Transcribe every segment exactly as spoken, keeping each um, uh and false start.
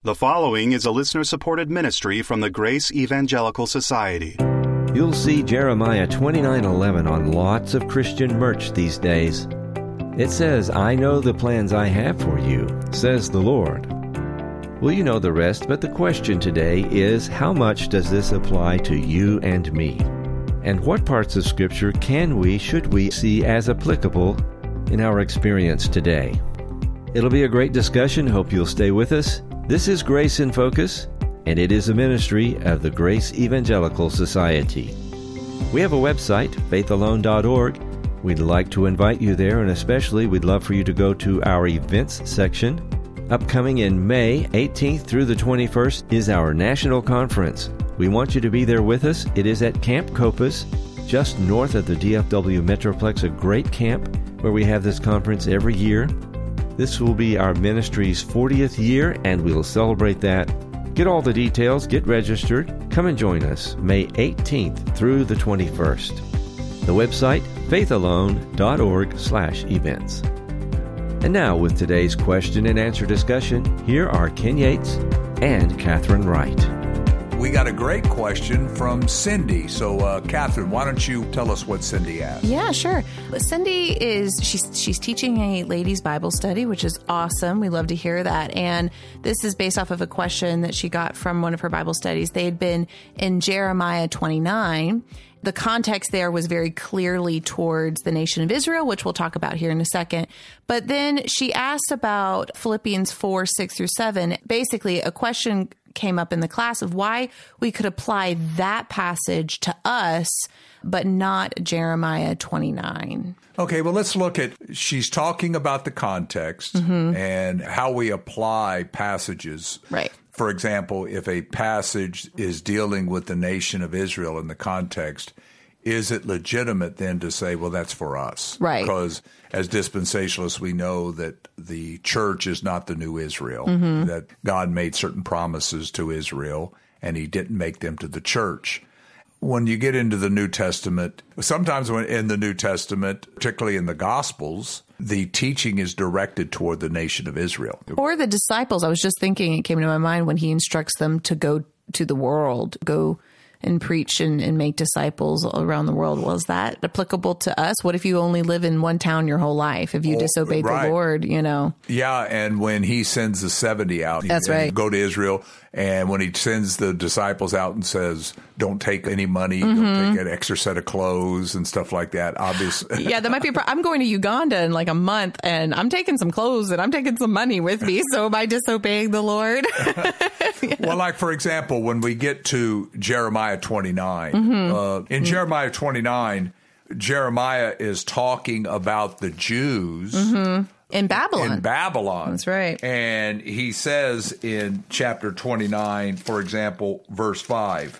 The following is a listener-supported ministry from the Grace Evangelical Society. You'll see Jeremiah twenty-nine eleven on lots of Christian merch these days. It says, "I know the plans I have for you, says the Lord." Well, you know the rest, but the question today is, how much does this apply to you and me? And what parts of Scripture can we, should we, see as applicable in our experience today? It'll be a great discussion. Hope you'll stay with us. This is Grace in Focus, and it is a ministry of the Grace Evangelical Society. We have a website, faith alone dot org. We'd like to invite you there, and especially we'd love for you to go to our events section. Upcoming in May eighteenth through the twenty-first is our national conference. We want you to be there with us. It is at Camp Copus, just north of the D F W Metroplex, a great camp where we have this conference every year. This will be our ministry's fortieth year, and we'll celebrate that. Get all the details, get registered, come and join us May eighteenth through the twenty-first. The website, faith alone dot org slash events. And now, with today's question and answer discussion, here are Ken Yates and Catherine Wright. We got a great question from Cindy. So, uh, Catherine, why don't you tell us what Cindy asked? Yeah, sure. Cindy is, she's she's teaching a ladies' Bible study, which is awesome. We love to hear that. And this is based off of a question that she got from one of her Bible studies. They had been in Jeremiah twenty-nine. The context there was very clearly towards the nation of Israel, which we'll talk about here in a second. But then she asked about Philippians four, six through seven. Basically, a question came up in the class of why we could apply that passage to us, but not Jeremiah twenty-nine. Okay, well, let's look at, she's talking about the context mm-hmm. and how we apply passages. Right. For example, if a passage is dealing with the nation of Israel in the context, is it legitimate then to say, well, that's for us? Right. Because as dispensationalists, we know that the church is not the new Israel, mm-hmm. that God made certain promises to Israel, and he didn't make them to the church. When you get into the New Testament, sometimes when in the New Testament, particularly in the Gospels, the teaching is directed toward the nation of Israel. Or the disciples. I was just thinking, it came to my mind when he instructs them to go to the world, go and preach and, and make disciples around the world. Was that applicable to us? What if you only live in one town your whole life? If you oh, disobeyed right. the Lord, you know? Yeah, and when he sends the seventy out, that's right. Go to Israel, and when he sends the disciples out and says, don't take any money, mm-hmm. don't take an extra set of clothes and stuff like that, obviously. Yeah, that might be a problem. I'm going to Uganda in like a month, and I'm taking some clothes, and I'm taking some money with me, so am I disobeying the Lord? Yeah. Well, like, for example, when we get to Jeremiah twenty-nine, mm-hmm. uh, in mm-hmm. Jeremiah twenty-nine, Jeremiah is talking about the Jews mm-hmm. in Babylon. In Babylon. That's right. And he says in chapter twenty-nine, for example, verse five,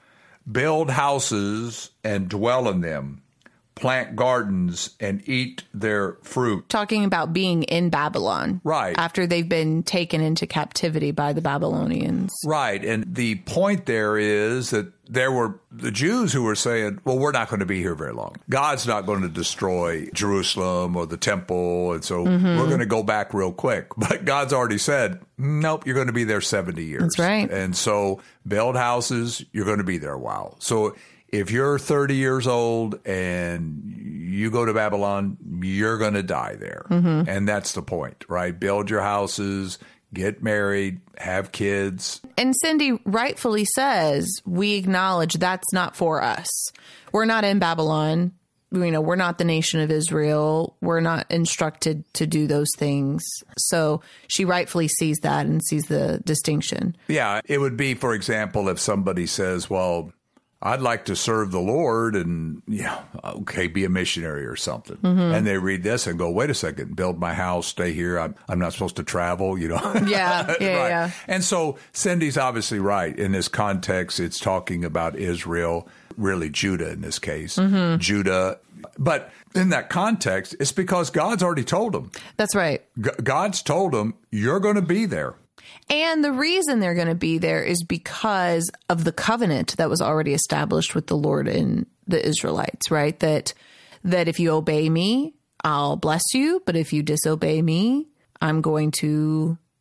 build houses and dwell in them, plant gardens and eat their fruit. Talking about being in Babylon. Right. After they've been taken into captivity by the Babylonians. Right. And the point there is that there were the Jews who were saying, well, we're not going to be here very long. God's not going to destroy Jerusalem or the temple. And so mm-hmm. we're going to go back real quick. But God's already said, nope, you're going to be there seventy years. That's right. And so build houses, you're going to be there a while. So if you're thirty years old and you go to Babylon, you're going to die there. Mm-hmm. And that's the point, right? Build your houses, get married, have kids. And Cindy rightfully says, we acknowledge that's not for us. We're not in Babylon. You know, we're not the nation of Israel. We're not instructed to do those things. So she rightfully sees that and sees the distinction. Yeah, it would be, for example, if somebody says, well, I'd like to serve the Lord and, yeah, okay, be a missionary or something. Mm-hmm. And they read this and go, wait a second, build my house, stay here. I'm, I'm not supposed to travel, you know? Yeah, yeah, right. yeah. And so Cindy's obviously right. In this context, it's talking about Israel, really Judah in this case, mm-hmm. Judah. But in that context, it's because God's already told them. That's right. G- God's told them, you're going to be there. And the reason they're going to be there is because of the covenant that was already established with the Lord and the Israelites, right? That that if you obey me, I'll bless you. But if you disobey me, I'm going to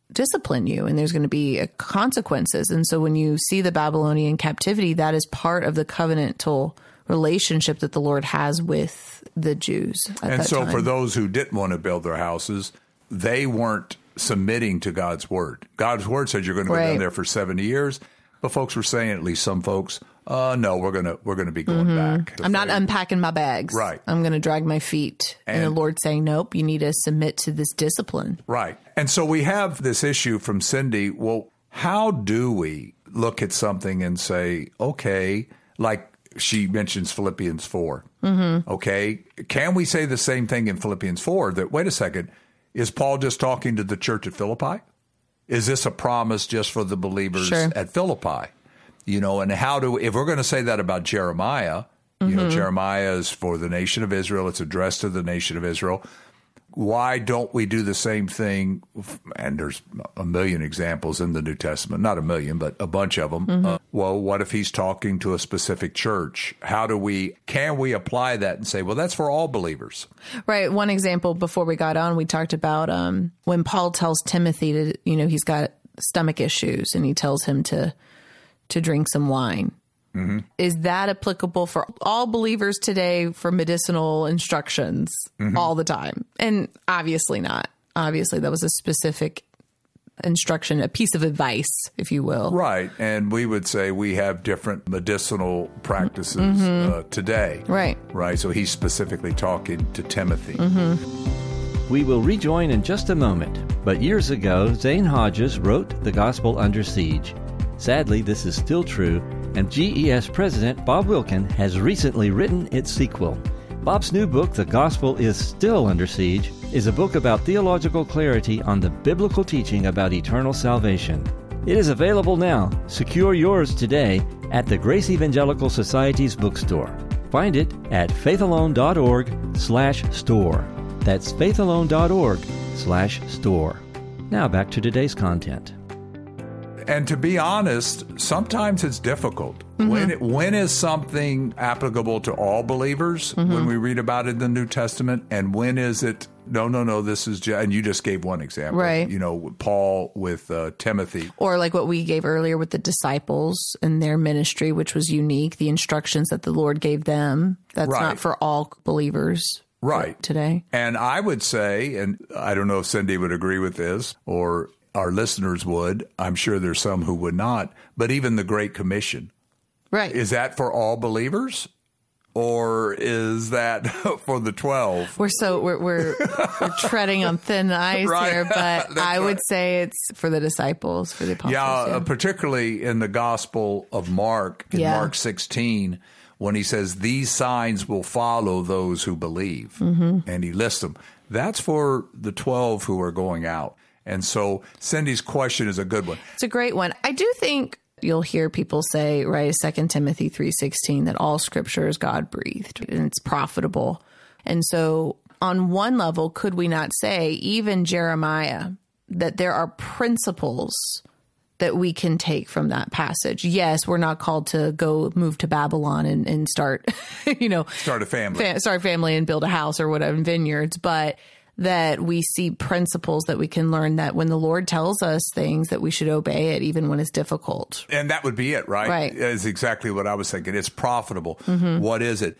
discipline you and there's going to be consequences. And so when you see the Babylonian captivity, that is part of the covenantal relationship that the Lord has with the Jews at And that so time. for those who didn't want to build their houses, they weren't submitting to God's word. God's word said you're going to go Right. down there for seventy years, but folks were saying, at least some folks, uh, no, we're going to we're going to be going Mm-hmm. back. I'm not unpacking my bags. Right. I'm going to drag my feet. And, and the Lord saying, nope, you need to submit to this discipline. Right. And so we have this issue from Cindy. Well, how do we look at something and say, okay, like she mentions Philippians four. Mm-hmm. Okay. Can we say the same thing in Philippians four that, wait a second, is Paul just talking to the church at Philippi? Is this a promise just for the believers Sure. at Philippi? You know, and how do, if we're going to say that about Jeremiah, you Mm-hmm. know, Jeremiah is for the nation of Israel. It's addressed to the nation of Israel. Why don't we do the same thing? And there's a million examples in the New Testament, not a million, but a bunch of them. Mm-hmm. Uh, well, what if he's talking to a specific church? How do we, can we apply that and say, well, that's for all believers? Right. One example before we got on, we talked about um, when Paul tells Timothy to, you know, he's got stomach issues and he tells him to to drink some wine. Mm-hmm. Is that applicable for all believers today for medicinal instructions mm-hmm. all the time? And obviously not. Obviously, that was a specific instruction, a piece of advice, if you will. Right. And we would say we have different medicinal practices mm-hmm. uh, today. Right. Right. So he's specifically talking to Timothy. Mm-hmm. We will rejoin in just a moment, but years ago, Zane Hodges wrote The Gospel Under Siege. Sadly, this is still true, and G E S President Bob Wilkin has recently written its sequel. Bob's new book, The Gospel is Still Under Siege, is a book about theological clarity on the biblical teaching about eternal salvation. It is available now. Secure yours today at the Grace Evangelical Society's bookstore. Find it at faithalone.org slash store. That's faithalone.org slash store. Now back to today's content. And to be honest, sometimes it's difficult. Mm-hmm. When it, when is something applicable to all believers mm-hmm. when we read about it in the New Testament? And when is it, no, no, no, this is, just, and you just gave one example. Right. You know, Paul with uh, Timothy. Or like what we gave earlier with the disciples and their ministry, which was unique, the instructions that the Lord gave them. That's right. not for all believers. Right. Today. And I would say, and I don't know if Cindy would agree with this or our listeners would. I'm sure there's some who would not. But even the Great Commission. Right. Is that for all believers? Or is that for the twelve? We're so we're we're, we're treading on thin ice right. here, but I would right. say it's for the disciples, for the apostles. Yeah, yeah. Uh, particularly in the Gospel of Mark, in yeah. Mark sixteen, when he says, these signs will follow those who believe. Mm-hmm. And he lists them. That's for the twelve who are going out. And so Cindy's question is a good one. It's a great one. I do think you'll hear people say, right, Second Timothy three sixteen, that all scripture is God-breathed and it's profitable. And so on one level, could we not say, even Jeremiah, that there are principles that we can take from that passage? Yes, we're not called to go move to Babylon and, and start, you know, start a family, fa- start a family and build a house or whatever in vineyards, but that we see principles that we can learn that when the Lord tells us things that we should obey it even when it's difficult. And that would be it, right? Right. Is exactly what I was thinking. It's profitable. Mm-hmm. What is it?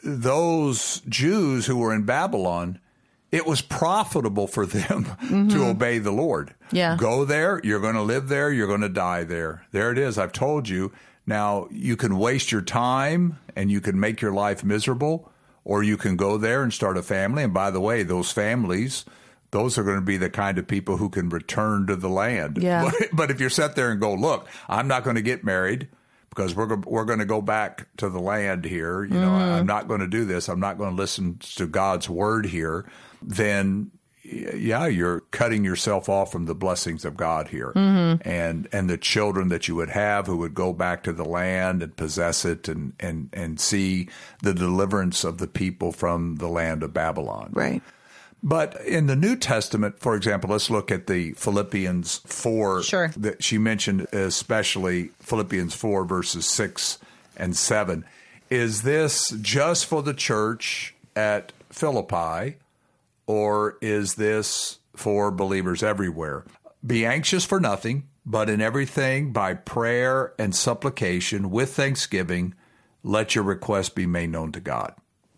Those Jews who were in Babylon, it was profitable for them mm-hmm. to obey the Lord. Yeah. Go there. You're going to live there. You're going to die there. There it is. I've told you. Now, you can waste your time and you can make your life miserable, or you can go there and start a family. And by the way, those families, those are going to be the kind of people who can return to the land. Yeah. But, but if you sit there and go, look, I'm not going to get married because we're we're going to go back to the land here. You know, mm. I'm not going to do this. I'm not going to listen to God's word here. Then, yeah, you're cutting yourself off from the blessings of God here. Mm-hmm. And and the children that you would have who would go back to the land and possess it and, and, and see the deliverance of the people from the land of Babylon. Right. But in the New Testament, for example, let's look at the Philippians four. Sure. That she mentioned, especially Philippians four, verses six and seven. Is this just for the church at Philippi, or is this for believers everywhere? Be anxious for nothing, but in everything by prayer and supplication with thanksgiving, let your requests be made known to God.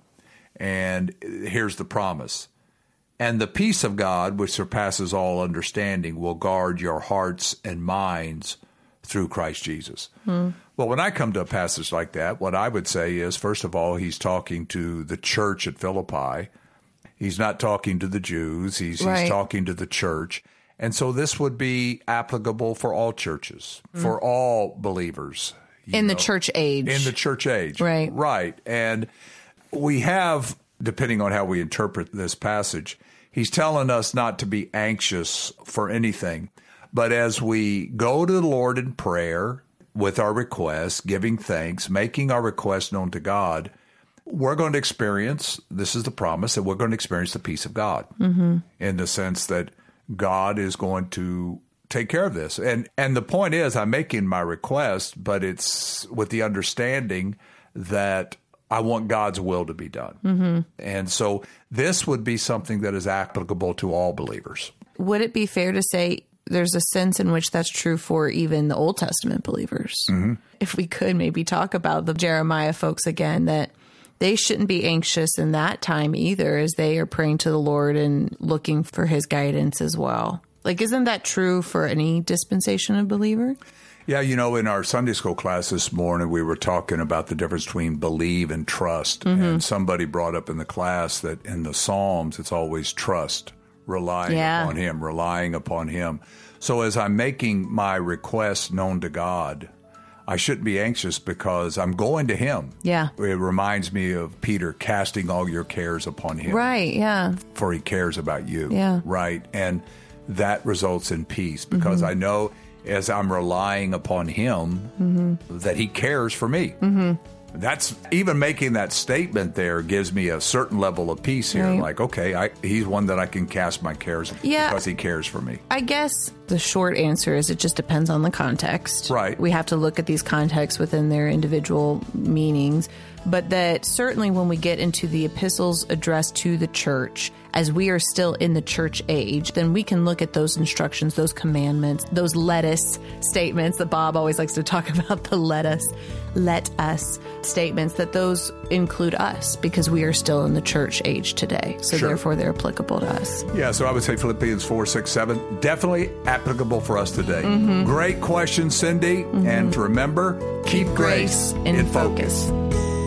And here's the promise. And the peace of God, which surpasses all understanding, will guard your hearts and minds through Christ Jesus. Hmm. Well, when I come to a passage like that, what I would say is, first of all, he's talking to the church at Philippi. He's not talking to the Jews. He's, right. he's talking to the church. And so this would be applicable for all churches, hmm. for all believers. In know, the church age. In the church age. Right. Right. And we have, depending on how we interpret this passage, he's telling us not to be anxious for anything. But as we go to the Lord in prayer with our requests, giving thanks, making our requests known to God, we're going to experience, this is the promise, that we're going to experience the peace of God mm-hmm. in the sense that God is going to take care of this. And and the point is, I'm making my request, but it's with the understanding that I want God's will to be done. Mm-hmm. And so this would be something that is applicable to all believers. Would it be fair to say there's a sense in which that's true for even the Old Testament believers? Mm-hmm. If we could maybe talk about the Jeremiah folks again, that they shouldn't be anxious in that time either, as they are praying to the Lord and looking for his guidance as well. Like, isn't that true for any dispensation of believer? Yeah, you know, in our Sunday school class this morning, we were talking about the difference between believe and trust. Mm-hmm. And somebody brought up in the class that in the Psalms, it's always trust, relying yeah. upon him, relying upon him. So as I'm making my request known to God, I shouldn't be anxious because I'm going to him. Yeah. It reminds me of Peter casting all your cares upon him. Right, yeah. For he cares about you. Yeah. Right. And that results in peace because mm-hmm. I know as I'm relying upon him mm-hmm. that he cares for me. Mm-hmm. That's even making that statement there gives me a certain level of peace here. Right. Like, okay, I, he's one that I can cast my cares yeah. because he cares for me. I guess the short answer is it just depends on the context. Right. We have to look at these contexts within their individual meanings. But that certainly when we get into the epistles addressed to the church, as we are still in the church age, then we can look at those instructions, those commandments, those let us statements that Bob always likes to talk about, the let us, let us statements, that those include us because we are still in the church age today. So sure. therefore they're applicable to us. Yeah, so I would say Philippians four, six, seven, definitely applicable for us today. Mm-hmm. Great question, Cindy. Mm-hmm. And to remember, keep, keep grace, grace in, in focus. focus.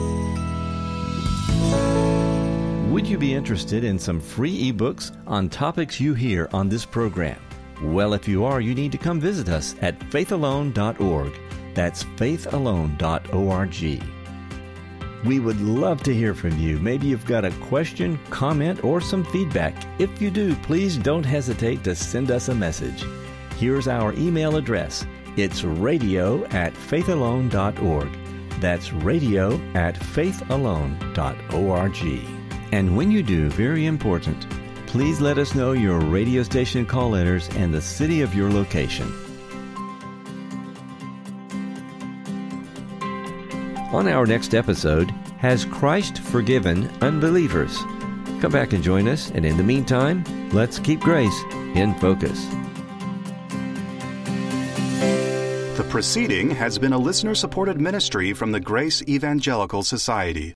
Would you be interested in some free ebooks on topics you hear on this program? Well, if you are, you need to come visit us at faith alone dot org. That's faith alone dot org. We would love to hear from you. Maybe you've got a question, comment, or some feedback. If you do, please don't hesitate to send us a message. Here's our email address. It's radio at faith alone dot org. That's radio at faith alone dot org. And when you do, very important, please let us know your radio station call letters and the city of your location. On our next episode, Has Christ Forgiven Unbelievers? Come back and join us, and in the meantime, let's keep grace in focus. The proceeding has been a listener-supported ministry from the Grace Evangelical Society.